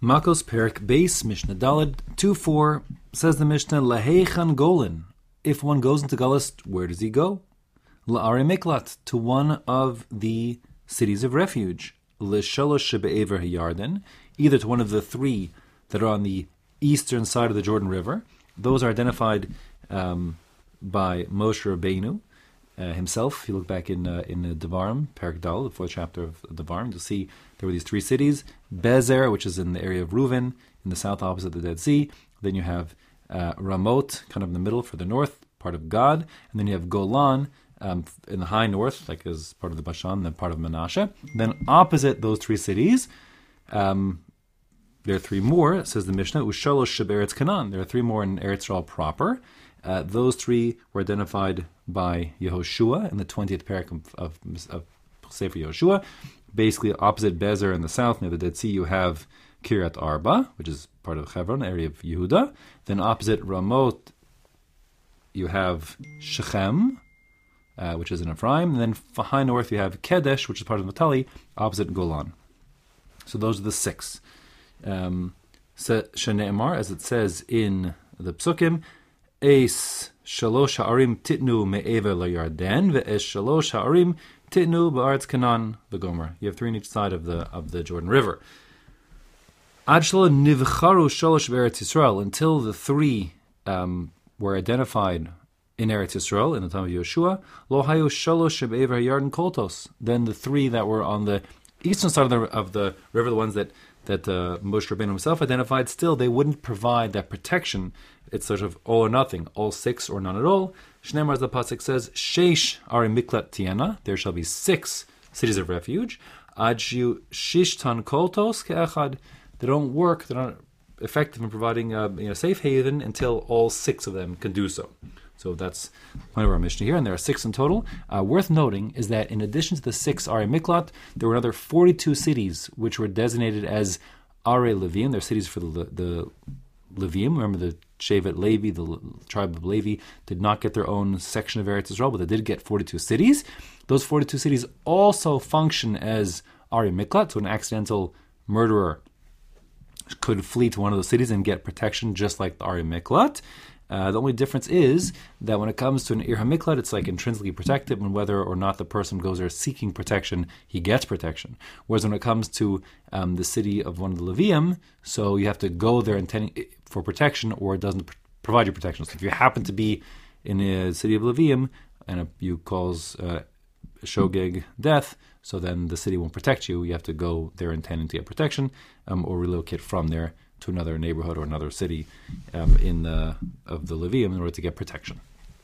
Makos Perik Beis, Mishnah Daled 2:4 says the Mishnah, Lahechan Golin. If one goes into Galus, where does he go? La'are Miklat, to one of the cities of refuge. L'shalosh shebe'ever hayarden, either to one of the three that are on the eastern side of the Jordan River. Those are identified by Moshe Rabbeinu himself. If you look back in Devarim, Perik Dal, the 4th chapter of Devarim, you'll see there were these three cities. Bezer, which is in the area of Reuven, in the south opposite the Dead Sea. Then you have Ramot, kind of in the middle for the north, part of Gad. And then you have Golan, in the high north, like as part of the Bashan, then part of Menashe. Then opposite those three cities, there are three more, says the Mishnah, Ushalosh Sheberetz Canaan. There are three more in Eretz Yisrael proper. Those three were identified by Yehoshua in the 20th parak of Sefer Yehoshua. Basically, opposite Bezer in the south, near the Dead Sea, you have Kiryat Arba, which is part of Hebron, area of Yehuda. Then opposite Ramot, you have Shechem, which is in Ephraim. And then high north, you have Kedesh, which is part of Naphtali, opposite Golan. So those are the six. Shene'emar, as it says in the Psukim, Eis shalosh ha'arim titnu me'ever la'yarden, ve'es shalosh ha'arim titnu ba'aretz Canaan v'gomer. You have three on each side of the Jordan River. Ad shelo nivcharu shalosh be'eretz Yisrael, until the three were identified in Eretz Yisrael in the time of Yeshua. Lo hayu shalosh she'be'ever ha'yarden koltos. Then the three that were on the eastern side of the river, the ones that Moshe Rabbeinu himself identified, still they wouldn't provide that protection. It's sort of all or nothing, all six or none at all. Shneimar, as the pasuk says, Sheish are miklat tiena. There shall be 6 cities of refuge. Adshu shishtan koltos ke'echad. They don't work. They're not effective in providing a safe haven until all 6 of them can do so. So that's one of our Mishnah here, and there are 6 in total. Worth noting is that in addition to the 6 Are Miklat, there were another 42 cities which were designated as Are Levim. They're cities for the Levim. Remember the Shevet Levi, the tribe of Levi, did not get their own section of Eretz Yisrael, but they did get 42 cities. Those 42 cities also function as Are Miklat, so an accidental murderer could flee to one of those cities and get protection just like the Are Miklat. The only difference is that when it comes to an Ir HaMiklat, it's like intrinsically protected, and whether or not the person goes there seeking protection, he gets protection. Whereas when it comes to the city of one of the Levium, so you have to go there intending for protection, or it doesn't provide you protection. So if you happen to be in a city of Levium and you cause Shogeg death, so then the city won't protect you. You have to go there intending to get protection, or relocate from there to another neighborhood or another city of the Levium in order to get protection.